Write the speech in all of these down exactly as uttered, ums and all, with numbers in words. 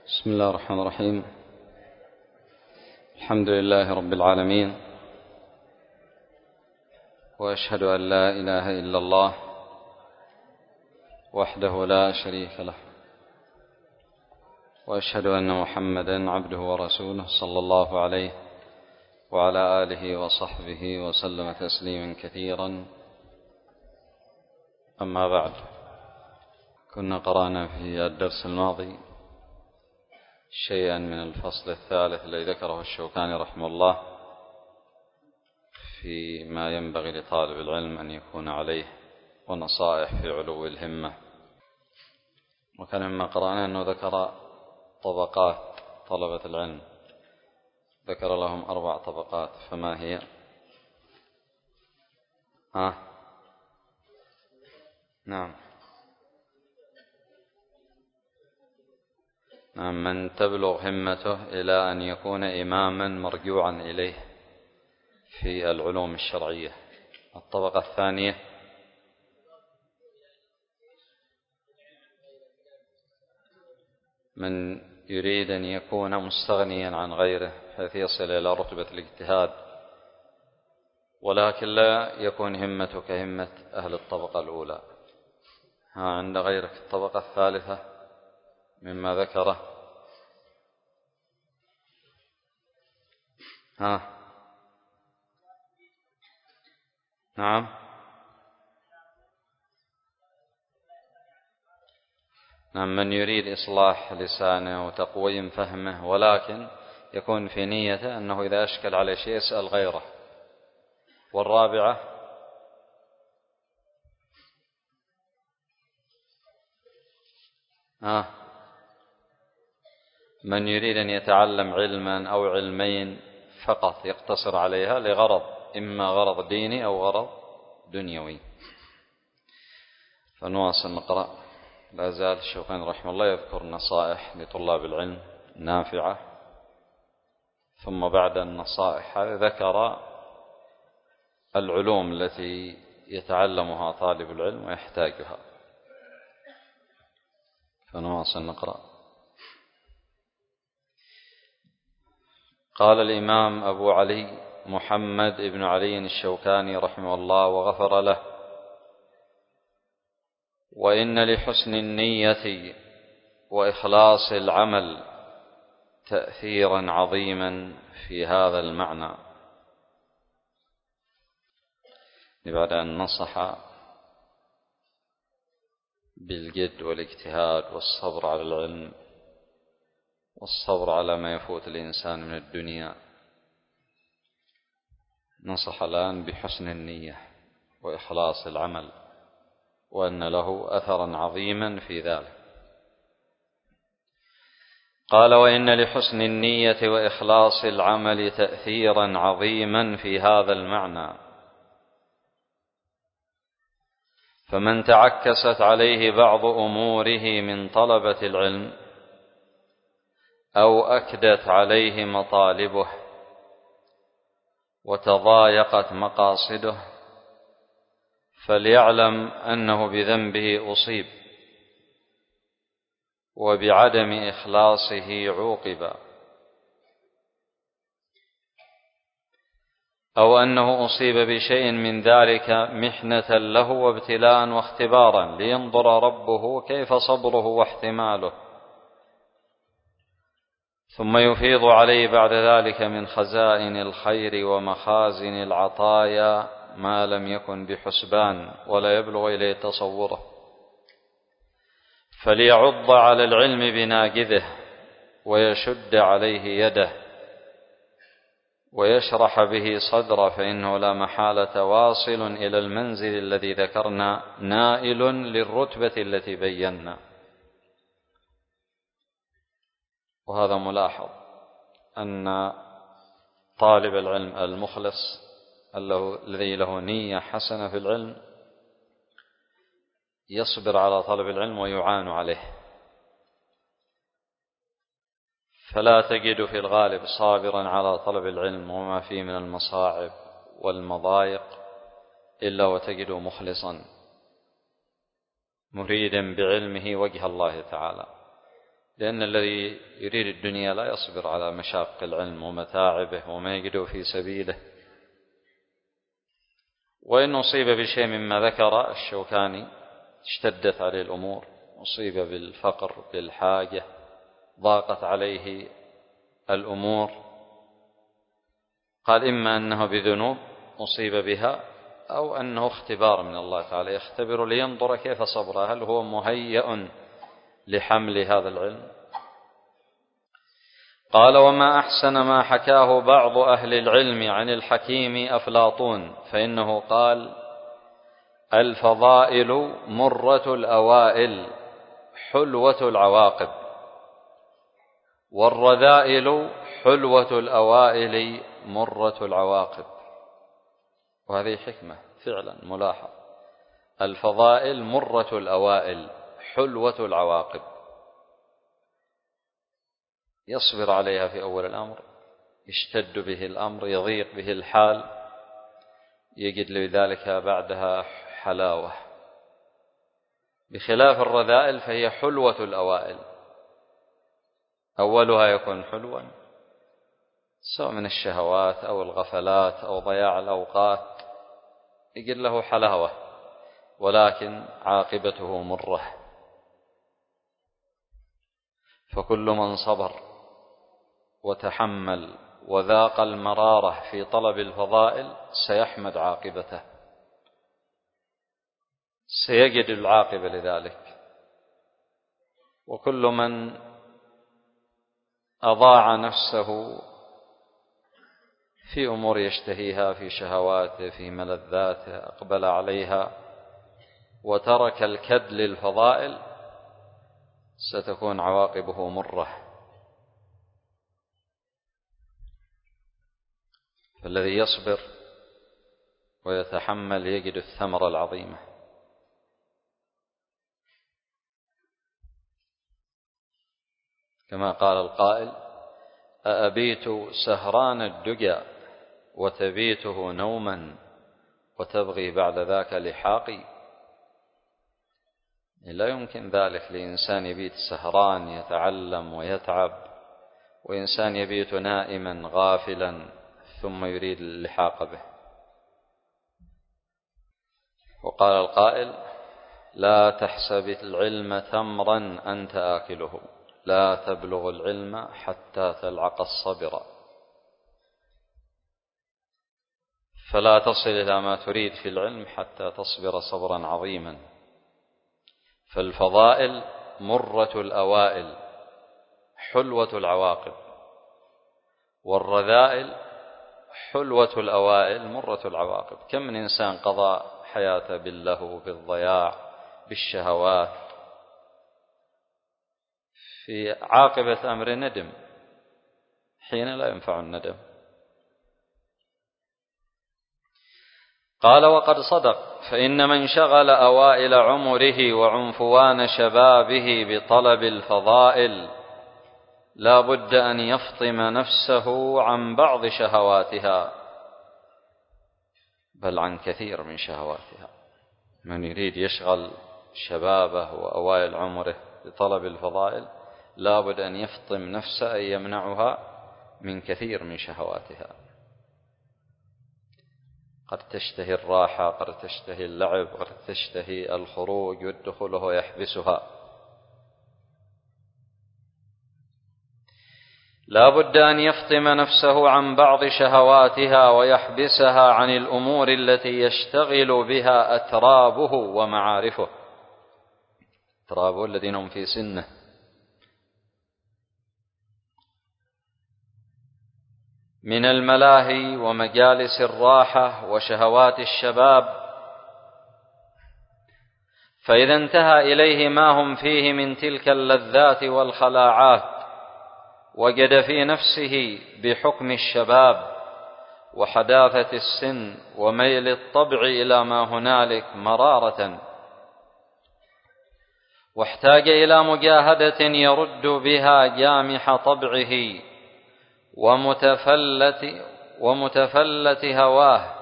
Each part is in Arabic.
بسم الله الرحمن الرحيم. الحمد لله رب العالمين، وأشهد أن لا إله إلا الله وحده لا شريك له، وأشهد أن محمدا عبده ورسوله صلى الله عليه وعلى آله وصحبه وسلم تسليما كثيرا. أما بعد، كنا قرأنا في الدرس الماضي شيئا من الفصل الثالث الذي ذكره الشوكاني رحمه الله فيما ينبغي لطالب العلم أن يكون عليه ونصائح في علو الهمة. وكان مما قرأنا أنه ذكر طبقات طلبة العلم، ذكر لهم أربع طبقات، فما هي؟ ها؟ نعم نعم من تبلغ همته إلى أن يكون إماما مرجوعا إليه في العلوم الشرعية. الطبقة الثانية من يريد أن يكون مستغنيا عن غيره حيث يصل إلى رتبة الاجتهاد، ولكن لا يكون همته كهمة أهل الطبقة الأولى. ها عند غيرك الطبقة الثالثة مما ذكره؟ ها نعم نعم من يريد إصلاح لسانه وتقويم فهمه، ولكن يكون في نيته أنه إذا أشكل عليه شيء يسأل غيره. والرابعة ها من يريد أن يتعلم علما أو علمين فقط يقتصر عليها لغرض، إما غرض ديني أو غرض دنيوي. فنواصل نقرأ. لا زال الشوكاني رحمه الله يذكر نصائح لطلاب العلم نافعة، ثم بعد النصائح هذه ذكر العلوم التي يتعلمها طالب العلم ويحتاجها. فنواصل نقرأ. قال الإمام أبو علي محمد بن علي الشوكاني رحمه الله وغفر له: وإن لحسن النية وإخلاص العمل تأثيرا عظيما في هذا المعنى. بعد أن نصح بالجد والاجتهاد والصبر على العلم والصبر على ما يفوت الإنسان من الدنيا، نصح الآن بحسن النية وإخلاص العمل، وأن له أثرا عظيما في ذلك. قال: وإن لحسن النية وإخلاص العمل تأثيرا عظيما في هذا المعنى، فمن تعكست عليه بعض أموره من طلبة العلم أو أكدت عليه مطالبه وتضايقت مقاصده فليعلم أنه بذنبه أصيب، وبعدم إخلاصه عوقب، أو أنه أصيب بشيء من ذلك محنة له وابتلاء واختبارا لينظر ربه كيف صبره واحتماله، ثم يفيض عليه بعد ذلك من خزائن الخير ومخازن العطايا ما لم يكن بحسبان ولا يبلغ إليه تصوره، فليعض على العلم بناجذه ويشد عليه يده ويشرح به صدره، فإنه لا محالة واصل إلى المنزل الذي ذكرنا، نائل للرتبة التي بينا. وهذا ملاحظ أن طالب العلم المخلص الذي له نية حسنة في العلم يصبر على طلب العلم ويعان عليه، فلا تجد في الغالب صابرا على طلب العلم وما فيه من المصاعب والمضايق إلا وتجده مخلصا مريدا بعلمه وجه الله تعالى. لأن الذي يريد الدنيا لا يصبر على مشاق العلم ومتاعبه وما يجده في سبيله. وإن أصيب بشيء مما ذكر الشوكاني اشتدت عليه الأمور، أصيب بالفقر بالحاجة، ضاقت عليه الأمور، قال إما أنه بذنوب أصيب بها أو أنه اختبار من الله تعالى يختبر لينظر كيف صبره، هل هو مهيأ لحمل هذا العلم. قال وما أحسن ما حكاه بعض أهل العلم عن الحكيم أفلاطون، فإنه قال الفضائل مرة الأوائل حلوة العواقب، والرذائل حلوة الأوائل مرة العواقب. وهذه حكمة فعلا ملاحظ، الفضائل مرة الأوائل حلوة العواقب، يصبر عليها في أول الأمر، يشتد به الأمر، يضيق به الحال، يجد لذلك بعدها حلاوة. بخلاف الرذائل فهي حلوة الأوائل، أولها يكون حلوا سواء من الشهوات أو الغفلات أو ضياع الأوقات، يجد له حلاوة، ولكن عاقبته مرة. فكل من صبر وتحمل وذاق المرارة في طلب الفضائل سيحمد عاقبته، سيجد العاقبة لذلك. وكل من أضاع نفسه في أمور يشتهيها، في شهواته، في ملذاته، أقبل عليها وترك الكد للفضائل، ستكون عواقبه مرة. فالذي يصبر ويتحمل يجد الثمرة العظيمة. كما قال القائل أأبيت سهران الدجى وتبيته نوما وتبغي بعد ذاك لحاقي. لا يمكن ذلك لإنسان يبيت سهران يتعلم ويتعب، وإنسان يبيت نائما غافلا ثم يريد اللحاق به. وقال القائل لا تحسب العلم تمرا أنت آكله، لا تبلغ العلم حتى تلعق الصبر. فلا تصل إلى ما تريد في العلم حتى تصبر صبرا عظيما. فالفضائل مرة الأوائل حلوة العواقب، والرذائل حلوة الأوائل مرة العواقب. كم من إنسان قضى حياته باللهو بالضياع بالشهوات، في عاقبة أمر ندم، حين لا ينفع الندم. قال وقد صدق، فإن من شغل أوائل عمره وعنفوان شبابه بطلب الفضائل لا بد أن يفطم نفسه عن بعض شهواتها، بل عن كثير من شهواتها. من يريد يشغل شبابه وأوائل عمره بطلب الفضائل لا بد أن يفطم نفسه، أن يمنعها من كثير من شهواتها. قد تشتهي الراحة، قد تشتهي اللعب، قد تشتهي الخروج والدخول وهو يحبسها. لا بد أن يفطم نفسه عن بعض شهواتها ويحبسها عن الأمور التي يشتغل بها أترابه ومعارفه، أترابه الذين هم في سنه، من الملاهي ومجالس الراحة وشهوات الشباب. فإذا انتهى إليه ما هم فيه من تلك اللذات والخلاعات وجد في نفسه بحكم الشباب وحداثة السن وميل الطبع إلى ما هنالك مرارة، واحتاج إلى مجاهدة يرد بها جامح طبعه ومتفلت ومتفلت هواه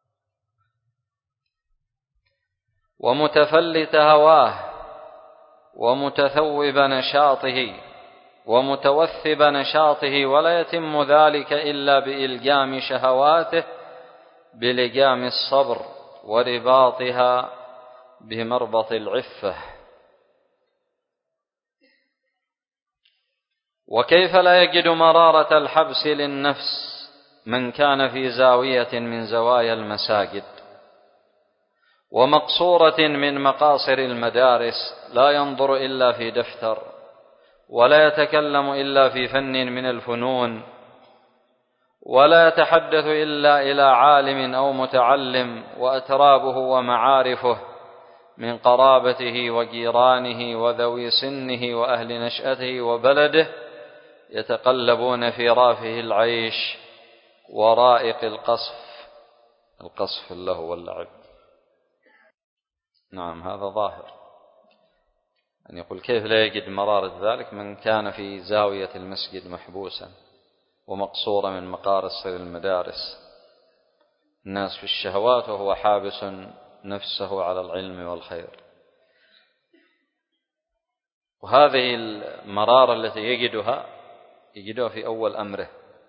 ومتفلت هواه ومتثوب نشاطه ومتوثب نشاطه، ولا يتم ذلك إلا بإلجام شهواته بلجام الصبر ورباطها بمربط العفة. وكيف لا يجد مرارة الحبس للنفس من كان في زاوية من زوايا المساجد ومقصورة من مقاصر المدارس، لا ينظر إلا في دفتر ولا يتكلم إلا في فن من الفنون ولا يتحدث إلا إلى عالم أو متعلم، وأترابه ومعارفه من قرابته وجيرانه وذوي سنه وأهل نشأته وبلده يتقلبون في رافه العيش ورائق القصف القصف اللهو واللعب. نعم، هذا ظاهر أن يقول كيف لا يجد مرارة ذلك من كان في زاوية المسجد محبوسا ومقصورا من مقارص المدارس الناس في الشهوات، وهو حابس نفسه على العلم والخير. وهذه المرارة التي يجدها يجدها في أول أمره،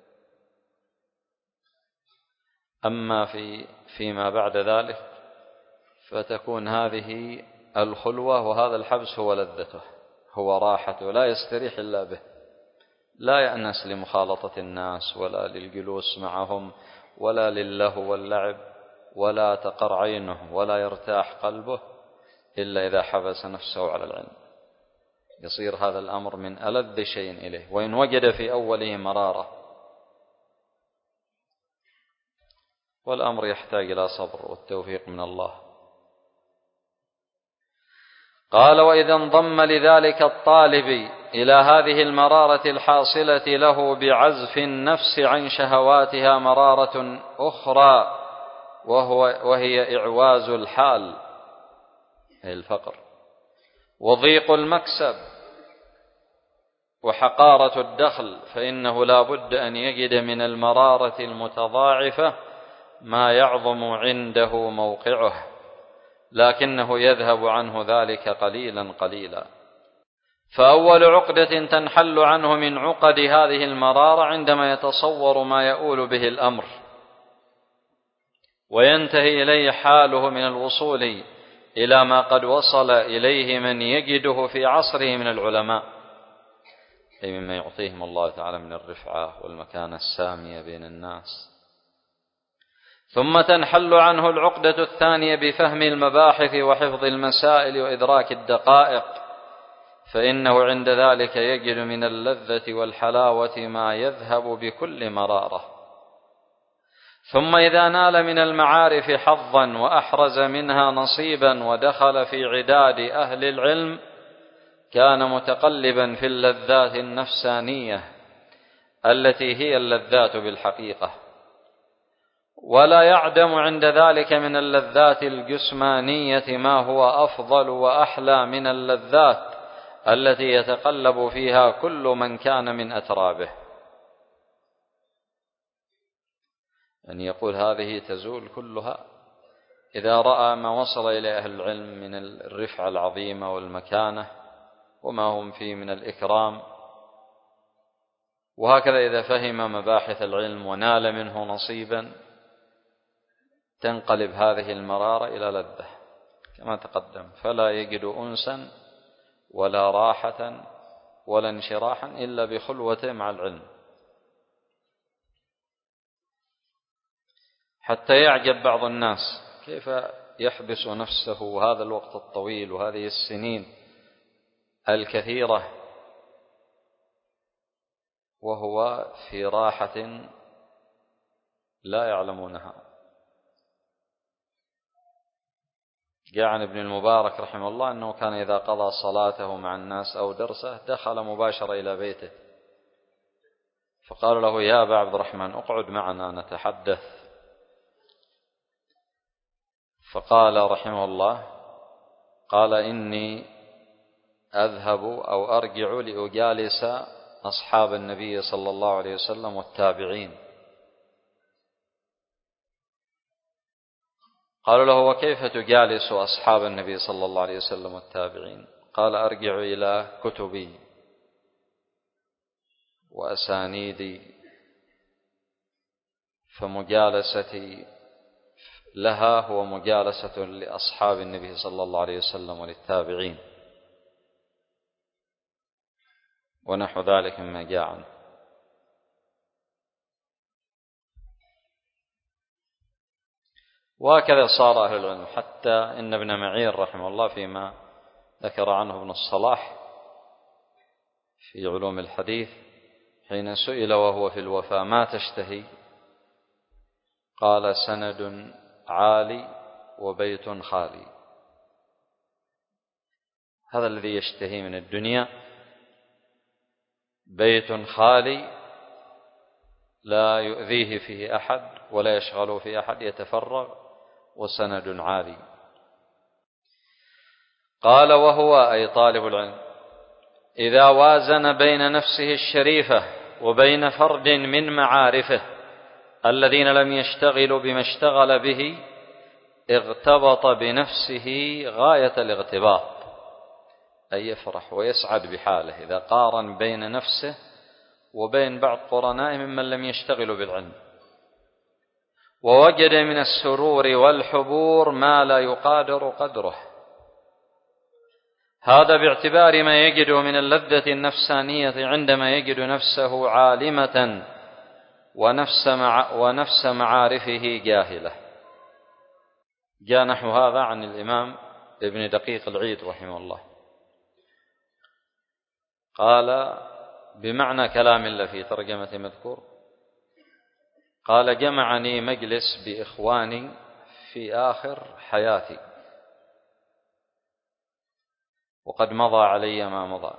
أما في فيما بعد ذلك فتكون هذه الخلوة وهذا الحبس هو لذته، هو راحته، لا يستريح إلا به، لا يأنس لمخالطة الناس ولا للجلوس معهم ولا للهو واللعب، ولا تقر عينه ولا يرتاح قلبه إلا إذا حبس نفسه على العلم. يصير هذا الأمر من ألذ شيء إليه، وإن وجد في أوله مرارة، والأمر يحتاج إلى صبر والتوفيق من الله. قال: وإذا انضم لذلك الطالب إلى هذه المرارة الحاصلة له بعزف النفس عن شهواتها مرارة أخرى، وهو وهي إعواز الحال، أي الفقر، وضيق المكسب، وحقارة الدخل، فإنه لا بد أن يجد من المرارة المتضاعفة ما يعظم عنده موقعه، لكنه يذهب عنه ذلك قليلا قليلا. فأول عقدة تنحل عنه من عقد هذه المرارة عندما يتصور ما يؤول به الأمر وينتهي إليه حاله من الوصول إلى ما قد وصل إليه من يجده في عصره من العلماء، أي مما يعطيهم الله تعالى من الرفعة والمكانة السامية بين الناس. ثم تنحل عنه العقدة الثانية بفهم المباحث وحفظ المسائل وإدراك الدقائق، فإنه عند ذلك يجد من اللذة والحلاوة ما يذهب بكل مرارة. ثم إذا نال من المعارف حظا وأحرز منها نصيبا ودخل في عداد أهل العلم، كان متقلبا في اللذات النفسانية التي هي اللذات بالحقيقة، ولا يعدم عند ذلك من اللذات الجسمانية ما هو أفضل وأحلى من اللذات التي يتقلب فيها كل من كان من أترابه. أن يقول هذه تزول كلها إذا رأى ما وصل إلى أهل العلم من الرفعة العظيمة والمكانة وما هم فيه من الإكرام، وهكذا إذا فهم مباحث العلم ونال منه نصيبا تنقلب هذه المرارة إلى لذة كما تقدم، فلا يجد أنسا ولا راحة ولا انشراحا إلا بخلوته مع العلم، حتى يعجب بعض الناس كيف يحبس نفسه هذا الوقت الطويل وهذه السنين الكثيرة وهو في راحة لا يعلمونها. جاء عن ابن المبارك رحمه الله أنه كان إذا قضى صلاته مع الناس أو درسه دخل مباشرة إلى بيته، فقال له: يا أبا عبد الرحمن اقعد معنا نتحدث. فقال رحمه الله: قال: إني أذهب أو أرجع لأجالس أصحاب النبي صلى الله عليه وسلم والتابعين. قالوا له: وكيف تجالس أصحاب النبي صلى الله عليه وسلم والتابعين؟ قال أرجع إلى كتبي وأسانيدي، فمجالستي لها هو مجالسة لأصحاب النبي صلى الله عليه وسلم وللتابعين ونحو ذلك مما جاء عنه. وهكذا صار أهل العلم، حتى إن ابن معين رحمه الله فيما ذكر عنه ابن الصلاح في علوم الحديث حين سئل وهو في الوفاة ما تشتهي؟ قال سند عالي وبيت خالي. هذا الذي يشتهي من الدنيا، بيت خالي لا يؤذيه فيه أحد ولا يشغله فيه أحد، يتفرغ، وسند عالي. قال وهو أي طالب العلم إذا وازن بين نفسه الشريفة وبين فرد من معارفه الذين لم يشتغلوا بما اشتغل به اغتبط بنفسه غاية الاغتباط، أي يفرح ويسعد بحاله إذا قارن بين نفسه وبين بعض قرنائه ممن لم يشتغلوا بالعلم، ووجد من السرور والحبور ما لا يقادر قدره. هذا باعتبار ما يجده من اللذة النفسانية عندما يجد نفسه عالمة ونفس, مع ونفس معارفه جاهلة. جاء نحو هذا عن الإمام ابن دقيق العيد رحمه الله، قال بمعنى كلام الله في ترجمة مذكور، قال جمعني مجلس بإخواني في آخر حياتي وقد مضى علي ما مضى.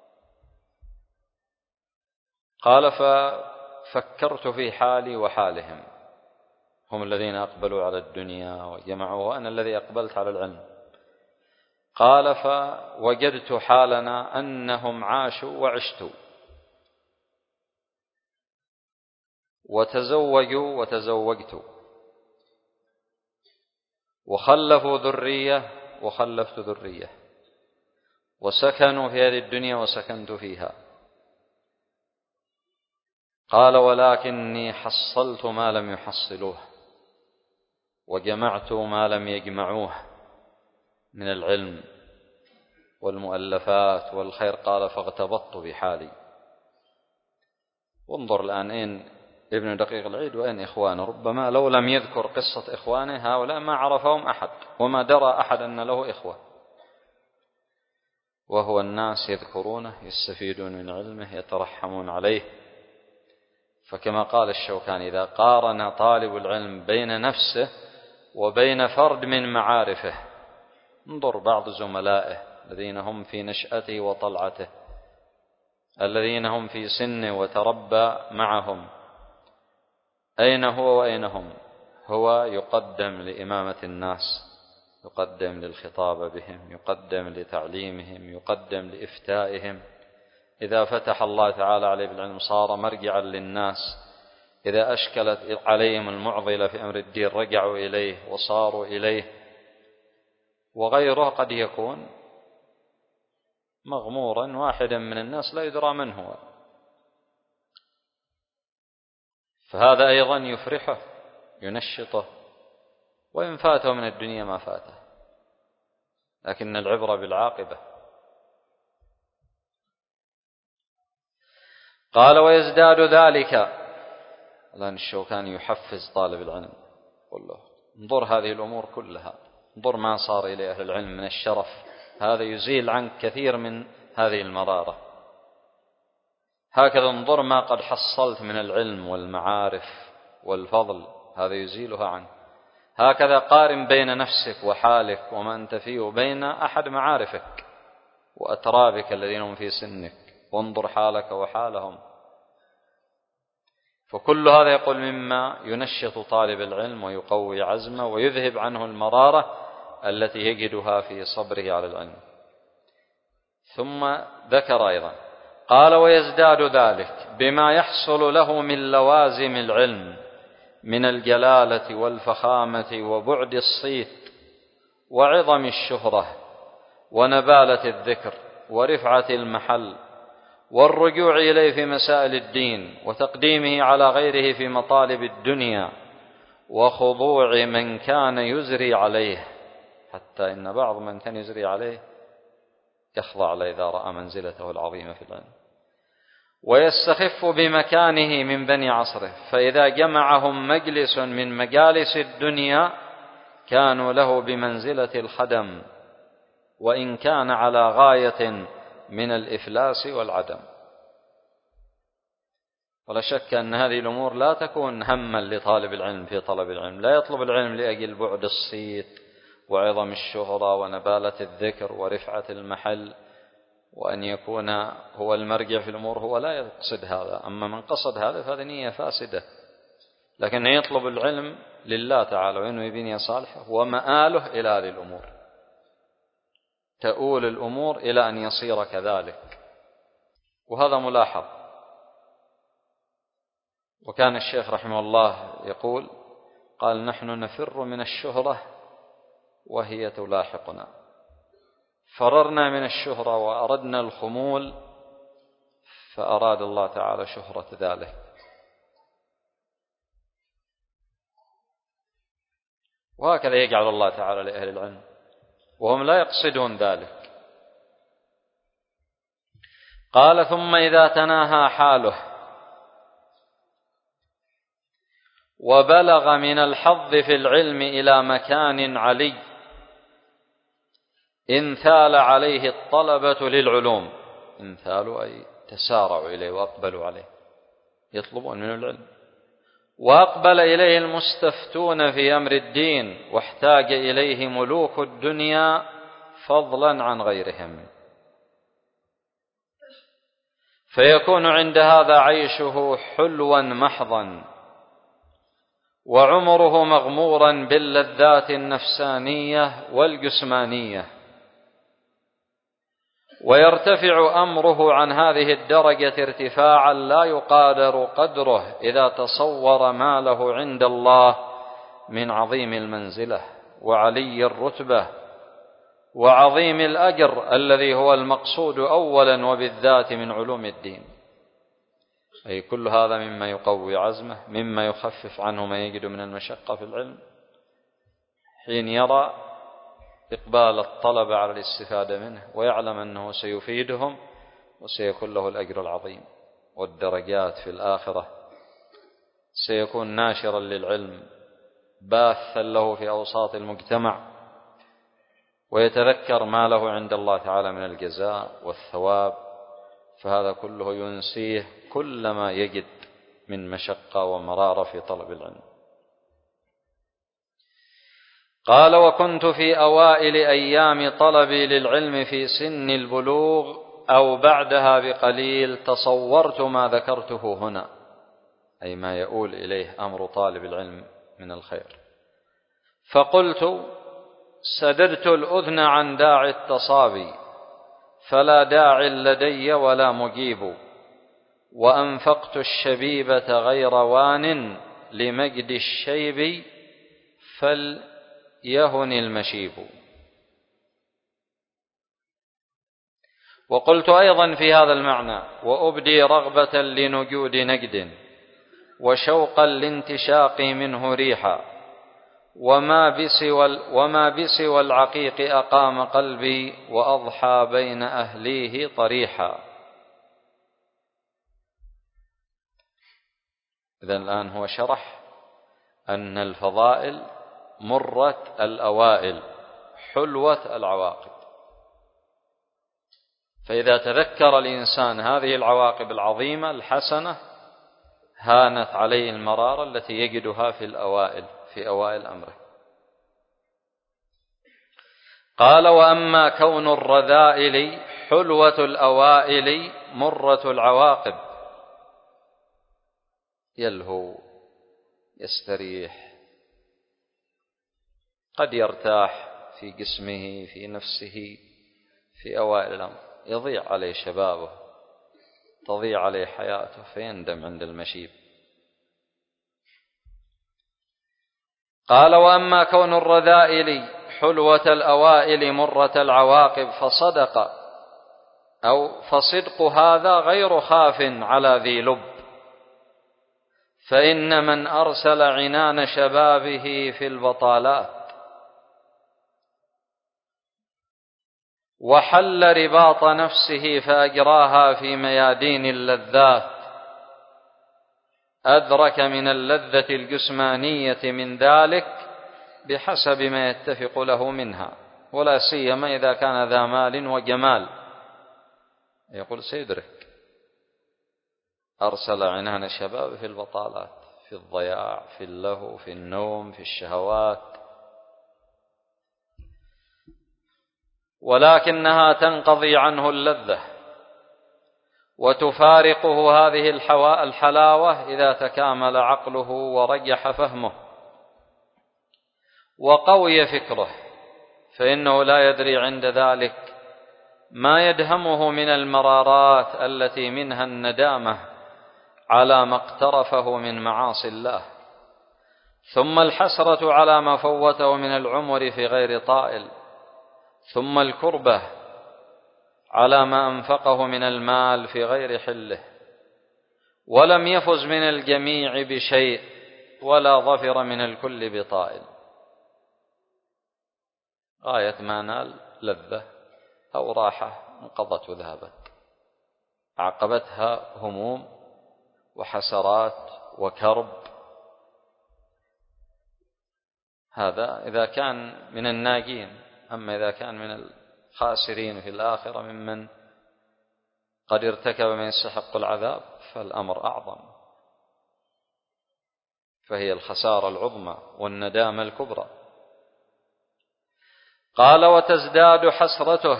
قال ففكرت في حالي وحالهم، هم الذين أقبلوا على الدنيا وجمعوا وأنا الذي أقبلت على العلم. قال فوجدت حالنا أنهم عاشوا وعشتوا وتزوجوا وتزوجت وخلفوا ذرية وخلفت ذرية وسكنوا في هذه الدنيا وسكنت فيها. قال ولكني حصلت ما لم يحصلوه وجمعت ما لم يجمعوه من العلم والمؤلفات والخير. قال فاغتبطت بحالي. وانظر الآن إن ابن دقيق العيد وإن إخوانه، ربما لو لم يذكر قصة إخوانه هؤلاء ما عرفهم أحد وما درى أحد أن له إخوة، وهو الناس يذكرونه يستفيدون من علمه يترحمون عليه. فكما قال الشوكاني إذا قارن طالب العلم بين نفسه وبين فرد من معارفه، انظر بعض زملائه الذين هم في نشأته وطلعته، الذين هم في سنه وتربى معهم، أين هو وأين هم؟ هو يقدم لإمامة الناس، يقدم للخطاب بهم، يقدم لتعليمهم، يقدم لإفتائهم. إذا فتح الله تعالى عليه بالعلم صار مرجعا للناس، إذا أشكلت عليهم المعضلة في أمر الدين رجعوا إليه وصاروا إليه. وغيره قد يكون مغمورا واحدا من الناس لا يدرى من هو، فهذا أيضا يفرحه ينشطه، وإن فاته من الدنيا ما فاته، لكن العبرة بالعاقبة. قال ويزداد ذلك، الآن الشوكاني يحفز طالب العلم، قل له انظر هذه الأمور كلها، انظر ما صار إلى أهل العلم من الشرف، هذا يزيل عنك كثير من هذه المرارة. هكذا انظر ما قد حصلت من العلم والمعارف والفضل، هذا يزيلها عنك. هكذا قارن بين نفسك وحالك وما أنت فيه وبين أحد معارفك وأترابك الذين هم في سنك، وانظر حالك وحالهم. فكل هذا يقول مما ينشط طالب العلم ويقوي عزمه ويذهب عنه المرارة التي يجدها في صبره على العلم. ثم ذكر أيضا قال ويزداد ذلك بما يحصل له من لوازم العلم من الجلالة والفخامة وبعد الصيت وعظم الشهرة ونبالة الذكر ورفعة المحل والرجوع إليه في مسائل الدين وتقديمه على غيره في مطالب الدنيا وخضوع من كان يزري عليه، حتى إن بعض من كان يزري عليه يخضع له إذا رأى منزلته العظيمة في العلم، ويستخف بمكانه من بني عصره، فإذا جمعهم مجلس من مجالس الدنيا كانوا له بمنزلة الخدم، وإن كان على غاية من الإفلاس والعدم. ولا شك أن هذه الأمور لا تكون هما لطالب العلم في طلب العلم، لا يطلب العلم لأجل بعد الصيت وعظم الشهرة ونبالة الذكر ورفعة المحل وأن يكون هو المرجع في الأمور، هو لا يقصد هذا. أما من قصد هذا فهذه نية فاسدة، لكن يطلب العلم لله تعالى وإنه بنية صالحة، ومآله إلى هذه الأمور، تؤول الأمور إلى أن يصير كذلك، وهذا ملاحظ. وكان الشيخ رحمه الله يقول، قال: نحن نفر من الشهرة وهي تلاحقنا، فررنا من الشهرة وأردنا الخمول، فأراد الله تعالى شهرة ذلك. وهكذا يجعل الله تعالى لأهل العلم وهم لا يقصدون ذلك. قال: ثم إذا تناهى حاله وبلغ من الحظ في العلم إلى مكان علي انثال عليه الطلبة للعلوم، انثالوا أي تسارعوا إليه وأقبلوا عليه، يطلبون منه العلم، وأقبل إليه المستفتون في أمر الدين، واحتاج إليه ملوك الدنيا فضلا عن غيرهم، فيكون عند هذا عيشه حلوا محضا، وعمره مغمورا باللذات النفسانية والجسمانية، ويرتفع أمره عن هذه الدرجة ارتفاعا لا يقادر قدره إذا تصور ما له عند الله من عظيم المنزلة وعلي الرتبة وعظيم الأجر الذي هو المقصود أولا وبالذات من علوم الدين. أي كل هذا مما يقوي عزمه، مما يخفف عنه ما يجد من المشقة في العلم، حين يرى إقبال الطلبة على الاستفادة منه ويعلم أنه سيفيدهم وسيكون له الأجر العظيم والدرجات في الآخرة، سيكون ناشرا للعلم باثا له في أوساط المجتمع، ويتذكر ما له عند الله تعالى من الجزاء والثواب، فهذا كله ينسيه كل ما يجد من مشقة ومرارة في طلب العلم. قال: وكنت في أوائل أيام طلبي للعلم في سن البلوغ أو بعدها بقليل تصورت ما ذكرته هنا، أي ما يؤول إليه أمر طالب العلم من الخير، فقلت: سددت الأذن عن داعي التصابي، فلا داعي لدي ولا مجيب، وأنفقت الشبيبة غير وان لمجد الشيب، فليهن المشيب. وقلت أيضا في هذا المعنى: وأبدي رغبة لنجود نجد، وشوقا لانتشاقي منه ريحا، وما بسوى, وما بسوى العقيق أقام قلبي، وأضحى بين أهليه طريحا. إذن الآن هو شرح أن الفضائل مرة الأوائل حلوة العواقب، فإذا تذكر الإنسان هذه العواقب العظيمة الحسنة هانت عليه المرارة التي يجدها في الأوائل في أوائل أمره. قال: وأما كون الرذائل حلوة الأوائل مرة العواقب، يلهو يستريح، قد يرتاح في جسمه في نفسه في أوائل الأمر، يضيع عليه شبابه، تضيع عليه حياته، فيندم عند المشيب. قال: وأما كون الرذائل حلوة الأوائل مرة العواقب فصدق، أو فصدق هذا غير خاف على ذي لب، فإن من أرسل عنان شبابه في البطالات وحل رباط نفسه فأجراها في ميادين اللذات أدرك من اللذة الجسمانية من ذلك بحسب ما يتفق له منها، ولا سيما إذا كان ذا مال وجمال، يقول سيدرك. أرسل عنان الشباب في البطالات، في الضياع، في اللهو، في النوم، في الشهوات، ولكنها تنقضي عنه اللذة وتفارقه هذه الحلاوة إذا تكامل عقله ورجح فهمه وقوي فكره، فإنه لا يدري عند ذلك ما يدهمه من المرارات التي منها الندامة على ما اقترفه من معاصي الله، ثم الحسرة على ما فوته من العمر في غير طائل، ثم الكربة على ما أنفقه من المال في غير حله، ولم يفز من الجميع بشيء ولا ظفر من الكل بطائل. غاية ما نال لذة أو راحة انقضت وذهبت، عقبتها هموم وحسرات وكرب. هذا إذا كان من الناجين، أما إذا كان من الخاسرين في الآخرة ممن قد ارتكب من يستحق العذاب فالأمر أعظم، فهي الخسارة العظمى والندامة الكبرى. قال: وتزداد حسرته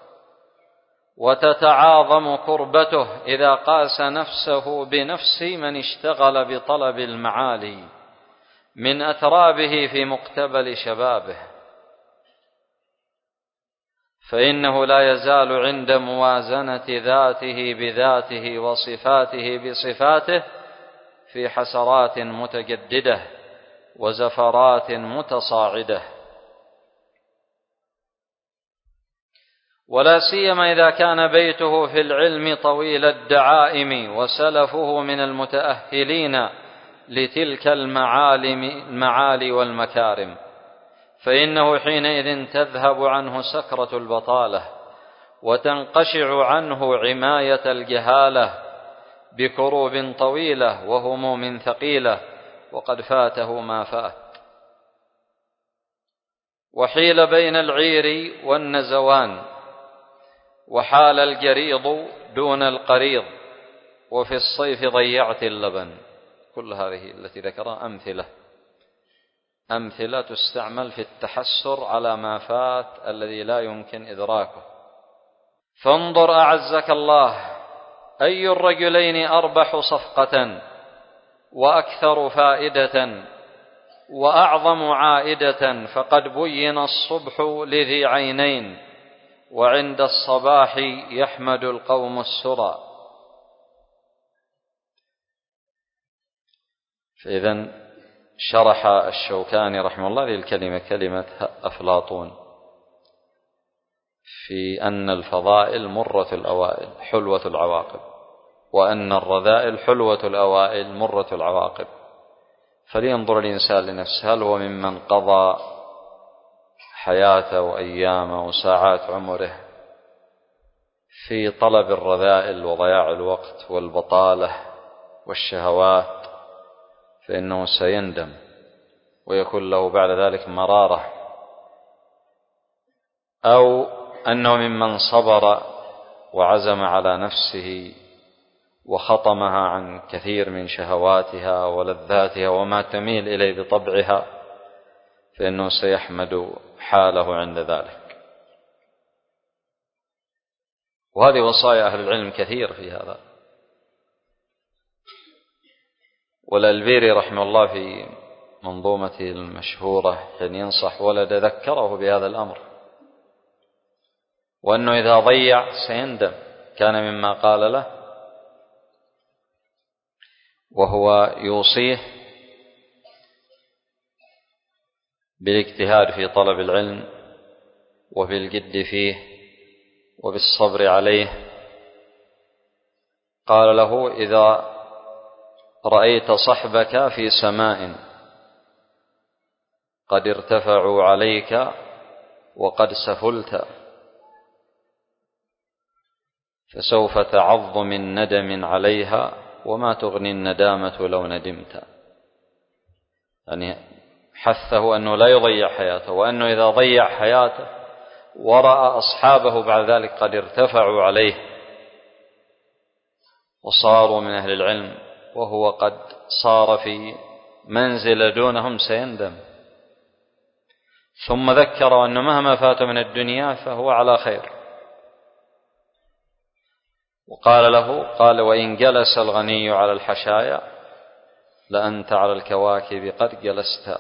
وتتعاظم كربته إذا قاس نفسه بنفس من اشتغل بطلب المعالي من أترابه في مقتبل شبابه، فإنه لا يزال عند موازنة ذاته بذاته وصفاته بصفاته في حسرات متجددة وزفرات متصاعدة، ولا سيما إذا كان بيته في العلم طويل الدعائم وسلفه من المتأهلين لتلك المعالي والمكارم، فإنه حينئذ تذهب عنه سكرة البطالة وتنقشع عنه عماية الجهالة بكروب طويلة وهموم ثقيلة، وقد فاته ما فات. وحيل بين العير والنزوان، وحال الجريض دون القريض، وفي الصيف ضيعت اللبن. كل هذه التي ذكرها أمثلة أمثلة تستعمل في التحسر على ما فات الذي لا يمكن إدراكه. فانظر أعزك الله أي الرجلين أربح صفقة وأكثر فائدة وأعظم عائدة، فقد بين الصبح لذي عينين وعند الصباح يحمد القوم السرى. فإذن شرح الشوكاني رحمه الله هذه الكلمة كلمة أفلاطون في أن الفضائل مرة الأوائل حلوة العواقب، وأن الرذائل حلوة الأوائل مرة العواقب. فلينظر الإنسان لنفسه، هل هو ممن قضى حياته وأيامه وساعات عمره في طلب الرذائل وضياع الوقت والبطالة والشهوات، فإنه سيندم ويكون له بعد ذلك مرارة، أو أنه ممن صبر وعزم على نفسه وخطمها عن كثير من شهواتها ولذاتها وما تميل إليه بطبعها، فإنه سيحمد حاله عند ذلك. وهذه وصايا أهل العلم كثير في هذا. والألبيري رحمه الله في منظومته المشهورة كان ينصح ولد ذكره بهذا الأمر، وأنه إذا ضيع سيندم. كان مما قال له وهو يوصيه بالاجتهاد في طلب العلم وبالجد فيه وبالصبر عليه. قال له: إذا رأيت صحبك في سماء قد ارتفعوا عليك وقد سفلت، فسوف تعظ من ندم عليها وما تغني الندامة لو ندمت. يعني حثه أنه لا يضيع حياته، وأنه إذا ضيع حياته ورأى أصحابه بعد ذلك قد ارتفعوا عليه وصاروا من أهل العلم وهو قد صار في منزل دونهم سيندم. ثم ذكر أنه مهما فات من الدنيا فهو على خير، وقال له: قال: وإن جلس الغني على الحشايا لأنت على الكواكب قد جلست،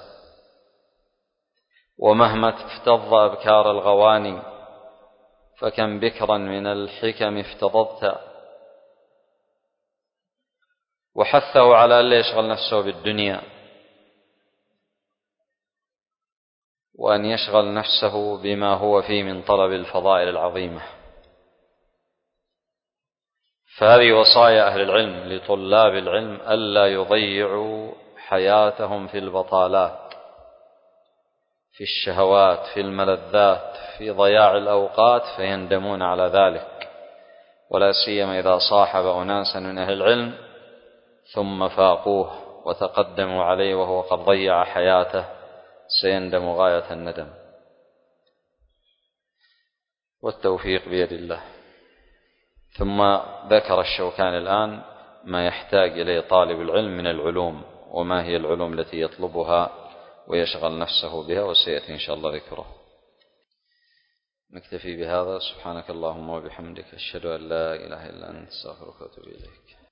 ومهما افتض أبكار الغواني فكم بكرا من الحكم افتضضت. وحثه على ألا يشغل نفسه بالدنيا، وأن يشغل نفسه بما هو فيه من طلب الفضائل العظيمة. فهذه وصايا أهل العلم لطلاب العلم ألا يضيعوا حياتهم في البطالات، في الشهوات، في الملذات، في ضياع الأوقات، فيندمون على ذلك. ولا سيما إذا صاحب أناسا من أهل العلم ثم فاقوه وتقدموا عليه وهو قد ضيع حياته، سيندم غاية الندم. والتوفيق بيد الله. ثم ذكر الشوكاني الآن ما يحتاج إليه طالب العلم من العلوم، وما هي العلوم التي يطلبها ويشغل نفسه بها، وسيأتي إن شاء الله ذكره. نكتفي بهذا. سبحانك اللهم وبحمدك، أشهد أن لا إله إلا أنت، أستغفرك وأتوب إليك.